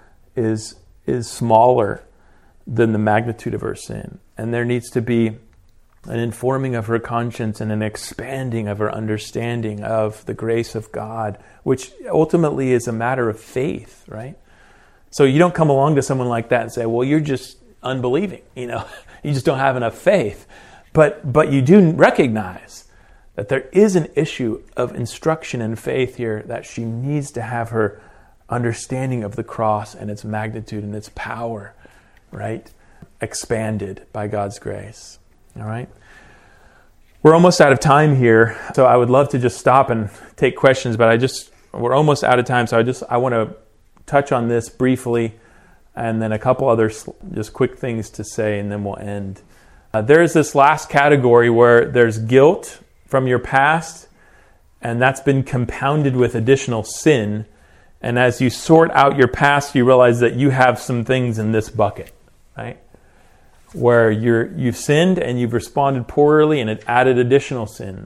is smaller than the magnitude of her sin. And there needs to be an informing of her conscience and an expanding of her understanding of the grace of God, which ultimately is a matter of faith, right? So you don't come along to someone like that and say, well, you're just unbelieving, you just don't have enough faith. But you do recognize that there is an issue of instruction and faith here, that she needs to have her understanding of the cross and its magnitude and its power, right, expanded by God's grace. All right? We're almost out of time here, so I would love to just stop and take questions, but we're almost out of time, so I want to touch on this briefly, and then a couple other just quick things to say, and then we'll end. There's this last category where there's guilt from your past, and that's been compounded with additional sin. And as you sort out your past, you realize that you have some things in this bucket, right? Where you've sinned and you've responded poorly, and it added additional sin.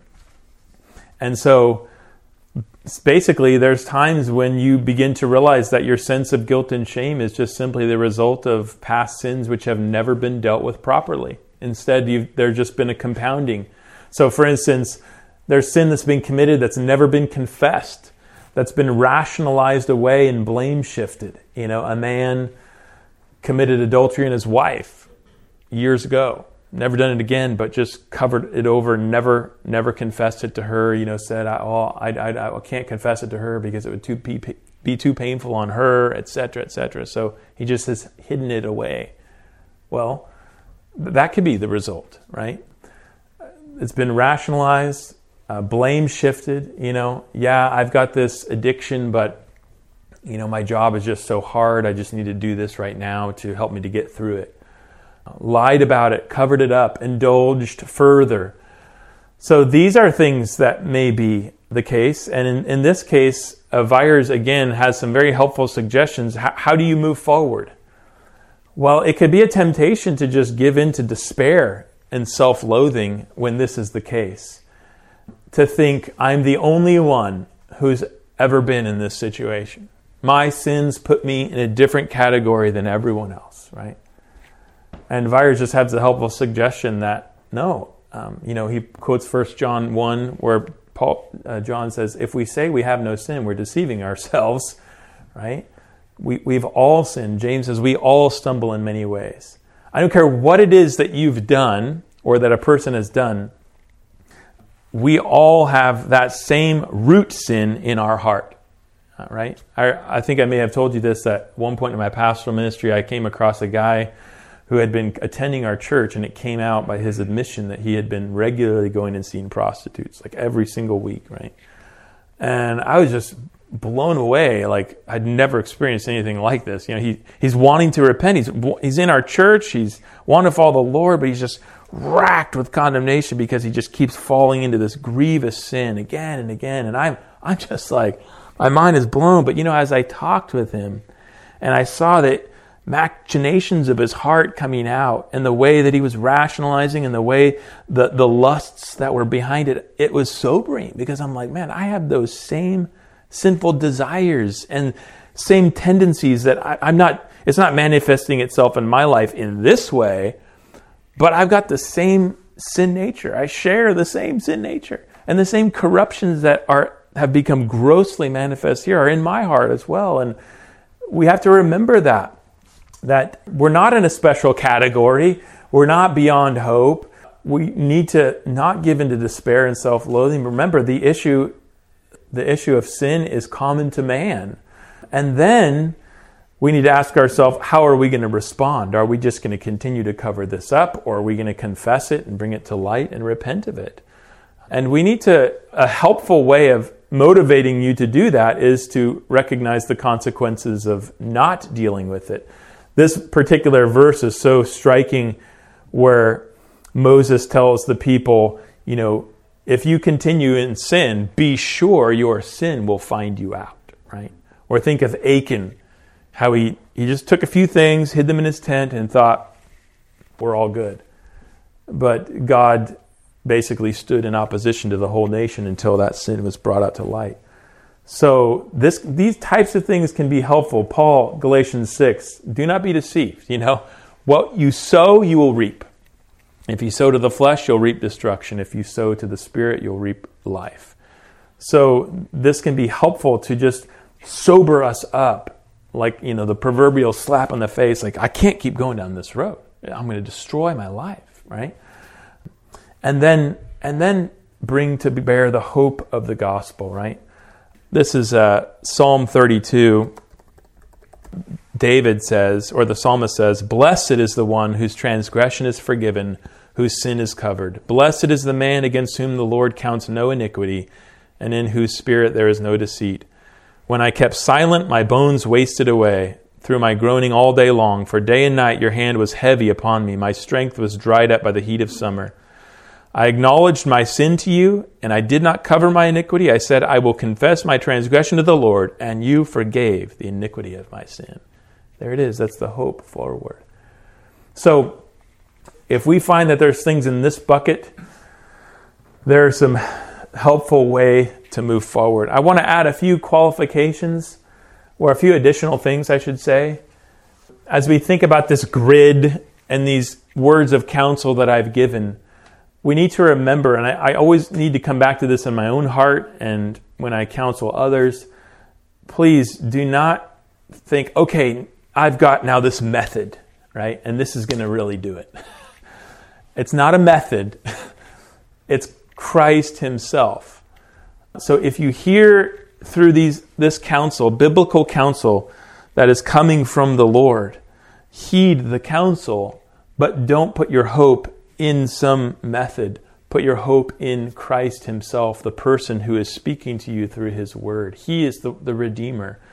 And so basically there's times when you begin to realize that your sense of guilt and shame is just simply the result of past sins which have never been dealt with properly. Instead, there's just been a compounding. So for instance, there's sin that's been committed that's never been confessed, that's been rationalized away and blame shifted. A man committed adultery on his wife years ago, never done it again, but just covered it over, never confessed it to her, said, I can't confess it to her because it would be too painful on her, etc., etc. So he just has hidden it away. Well, that could be the result, right? It's been rationalized, blame shifted, I've got this addiction, but My job is just so hard. I just need to do this right now to help me to get through it. Lied about it, covered it up, indulged further. So these are things that may be the case. And in this case, Viers again has some very helpful suggestions. How do you move forward? Well, it could be a temptation to just give in to despair and self-loathing when this is the case. To think, I'm the only one who's ever been in this situation. My sins put me in a different category than everyone else, right? And Viers just has a helpful suggestion that, no. He quotes 1 John 1 where John says, if we say we have no sin, we're deceiving ourselves, right? We've all sinned. James says we all stumble in many ways. I don't care what it is that you've done or that a person has done. We all have that same root sin in our heart, right? I think I may have told you this at one point in my pastoral ministry. I came across a guy who had been attending our church, and it came out by his admission that he had been regularly going and seeing prostitutes, like every single week, right? And I was just blown away. Like, I'd never experienced anything like this. He's wanting to repent. He's in our church. He's wanting to follow the Lord, but he's just racked with condemnation because he just keeps falling into this grievous sin again and again. And I'm just like, my mind is blown. But as I talked with him, and I saw that machinations of his heart coming out, and the way that he was rationalizing, and the way the lusts that were behind it, it was sobering, because I'm like, man, I have those same sinful desires and same tendencies that it's not manifesting itself in my life in this way, but I've got the same sin nature. I share the same sin nature, and the same corruptions that have become grossly manifest here are in my heart as well. And we have to remember that we're not in a special category. We're not beyond hope. We need to not give into despair and self-loathing. Remember, the issue of sin is common to man. And then we need to ask ourselves, how are we going to respond? Are we just going to continue to cover this up, or are we going to confess it and bring it to light and repent of it? And a helpful way of motivating you to do that is to recognize the consequences of not dealing with it. This particular verse is so striking, where Moses tells the people, if you continue in sin, be sure your sin will find you out, right? Or think of Achan, how he just took a few things, hid them in his tent, and thought, we're all good. But God basically stood in opposition to the whole nation until that sin was brought out to light. So these types of things can be helpful. Paul, Galatians 6, do not be deceived. What you sow, you will reap. If you sow to the flesh, you'll reap destruction. If you sow to the Spirit, you'll reap life. So this can be helpful to just sober us up, like, the proverbial slap on the face, like, I can't keep going down this road. I'm going to destroy my life, right? And then bring to bear the hope of the gospel, right? This is Psalm 32. David says, or the psalmist says, blessed is the one whose transgression is forgiven, whose sin is covered. Blessed is the man against whom the Lord counts no iniquity, and in whose spirit there is no deceit. When I kept silent, my bones wasted away through my groaning all day long. For day and night your hand was heavy upon me. My strength was dried up by the heat of summer. I acknowledged my sin to you, and I did not cover my iniquity. I said, I will confess my transgression to the Lord, and you forgave the iniquity of my sin. There it is. That's the hope forward. So if we find that there's things in this bucket, there's some helpful way to move forward. I want to add a few qualifications, or a few additional things, I should say, as we think about this grid and these words of counsel that I've given. We need to remember, and I always need to come back to this in my own heart and when I counsel others, please do not think, okay, I've got now this method, right? And this is going to really do it. It's not a method. It's Christ himself. So if you hear through this counsel, biblical counsel that is coming from the Lord, heed the counsel, but don't put your hope in some method. Put your hope in Christ himself, the person who is speaking to you through his word. He is the Redeemer.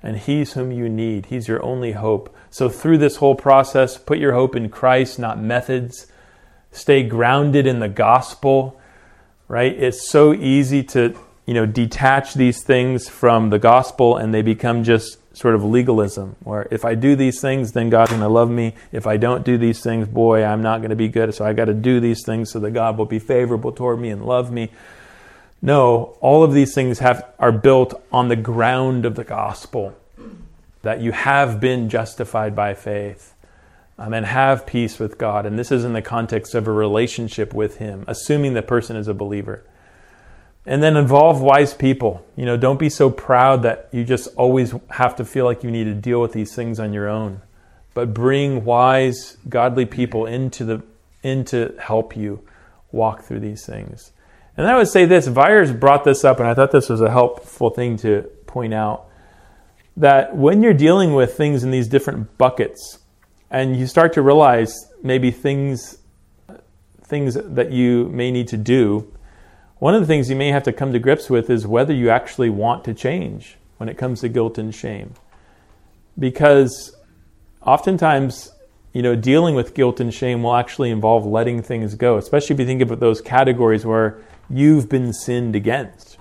And He's whom you need. He's your only hope. So through this whole process, put your hope in Christ, not methods. Stay grounded in the gospel, right? It's so easy to, detach these things from the gospel, and they become just sort of legalism, where if I do these things, then God's going to love me. If I don't do these things, boy, I'm not going to be good. So I got to do these things so that God will be favorable toward me and love me. No, all of these things are built on the ground of the gospel, that you have been justified by faith and have peace with God. And this is in the context of a relationship with Him, assuming the person is a believer. And then involve wise people. Don't be so proud that you just always have to feel like you need to deal with these things on your own. But bring wise, godly people in to help you walk through these things. And I would say this, Vyers brought this up, and I thought this was a helpful thing to point out, that when you're dealing with things in these different buckets, and you start to realize maybe things that you may need to do, one of the things you may have to come to grips with is whether you actually want to change when it comes to guilt and shame. Because oftentimes, dealing with guilt and shame will actually involve letting things go, especially if you think of those categories where you've been sinned against.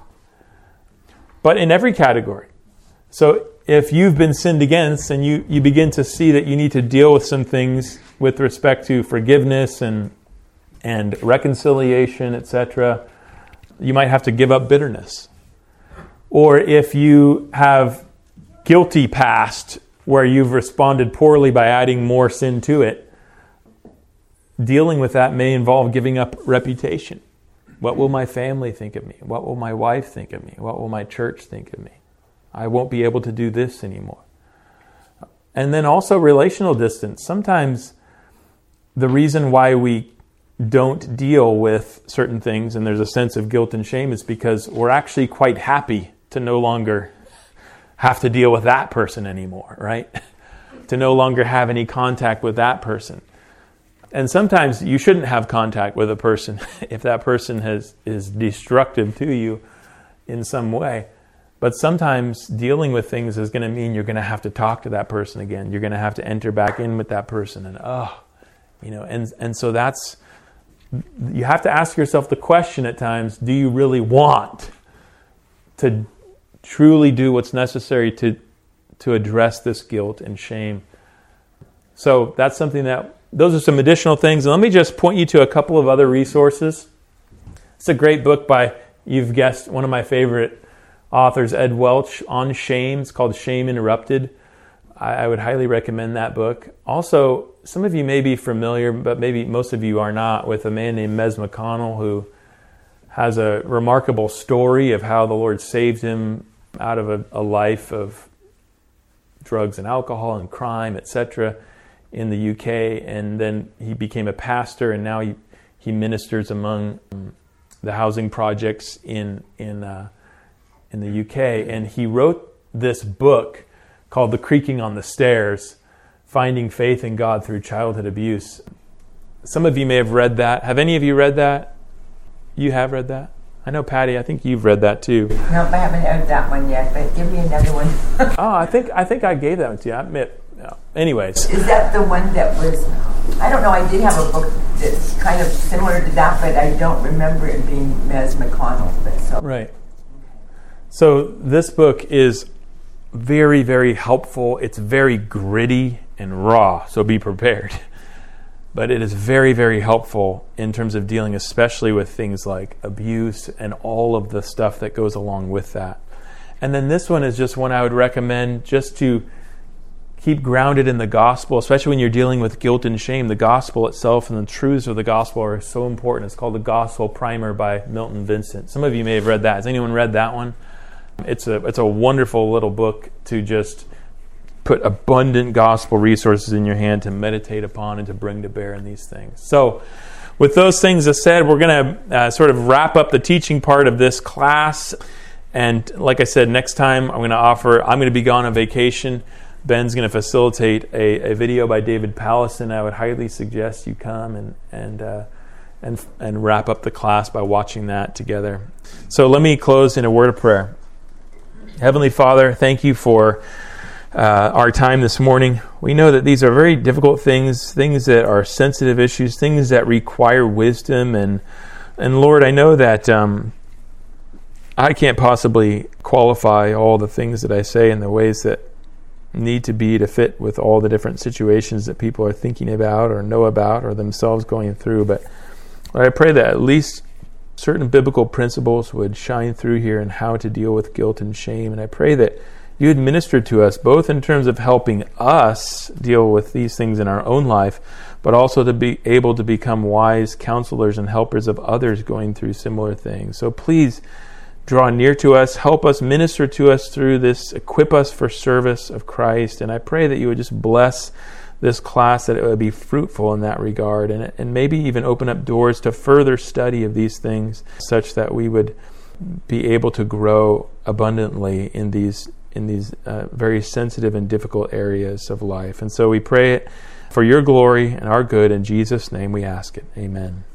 But in every category. So if you've been sinned against and you begin to see that you need to deal with some things with respect to forgiveness and reconciliation, etc., you might have to give up bitterness. Or if you have guilty past where you've responded poorly by adding more sin to it, dealing with that may involve giving up reputation. What will my family think of me? What will my wife think of me? What will my church think of me? I won't be able to do this anymore. And then also relational distance. Sometimes the reason why we don't deal with certain things and there's a sense of guilt and shame is because we're actually quite happy to no longer have to deal with that person anymore, right? To no longer have any contact with that person. And sometimes you shouldn't have contact with a person if that person is destructive to you in some way. But sometimes dealing with things is going to mean you're going to have to talk to that person again. You're going to have to enter back in with that person. And so that's, you have to ask yourself the question at times, do you really want to truly do what's necessary to address this guilt and shame? So that's something those are some additional things. And let me just point you to a couple of other resources. It's a great book by, you've guessed, one of my favorite authors, Ed Welch, on shame. It's called Shame Interrupted. I would highly recommend that book. Also, some of you may be familiar, but maybe most of you are not, with a man named Mez McConnell, who has a remarkable story of how the Lord saved him out of a life of drugs and alcohol and crime, etc., in the UK. And then he became a pastor, and now he ministers among the housing projects in the UK. And he wrote this book called The Creaking on the Stairs, Finding Faith in God Through Childhood Abuse. Some of you may have read that. Have any of you read that? You have read that? I know, Patty, I think you've read that too. No, I haven't read that one yet, but give me another one. I think I gave that one to you. I admit. No. Anyways. Is that the one that was, I don't know, I did have a book that's kind of similar to that, but I don't remember it being Mez McConnell. Right. So this book is very, very helpful. It's very gritty and raw, so be prepared. But it is very, very helpful in terms of dealing especially with things like abuse and all of the stuff that goes along with that. And then this one is just one I would recommend just to keep grounded in the gospel, especially when you're dealing with guilt and shame. The gospel itself and the truths of the gospel are so important. It's called The Gospel Primer by Milton Vincent. Some of you may have read that. Has anyone read that one? It's a wonderful little book to just put abundant gospel resources in your hand to meditate upon and to bring to bear in these things. So with those things said, we're going to sort of wrap up the teaching part of this class. And like I said, next time I'm going to be gone on vacation. Ben's going to facilitate a video by David Pallison. I would highly suggest you come and wrap up the class by watching that together. So let me close in a word of prayer. Heavenly Father, thank you for our time this morning. We know that these are very difficult things that are sensitive issues, things that require wisdom. And Lord, I know that I can't possibly qualify all the things that I say in the ways that need to be to fit with all the different situations that people are thinking about or know about or themselves going through. But I pray that at least certain biblical principles would shine through here in how to deal with guilt and shame. And I pray that you would minister to us, both in terms of helping us deal with these things in our own life, but also to be able to become wise counselors and helpers of others going through similar things. So please draw near to us, help us, minister to us through this, equip us for service of Christ. And I pray that you would just bless this class, that it would be fruitful in that regard, and maybe even open up doors to further study of these things, such that we would be able to grow abundantly in these very sensitive and difficult areas of life. And so we pray it for your glory and our good. In Jesus' name we ask it. Amen.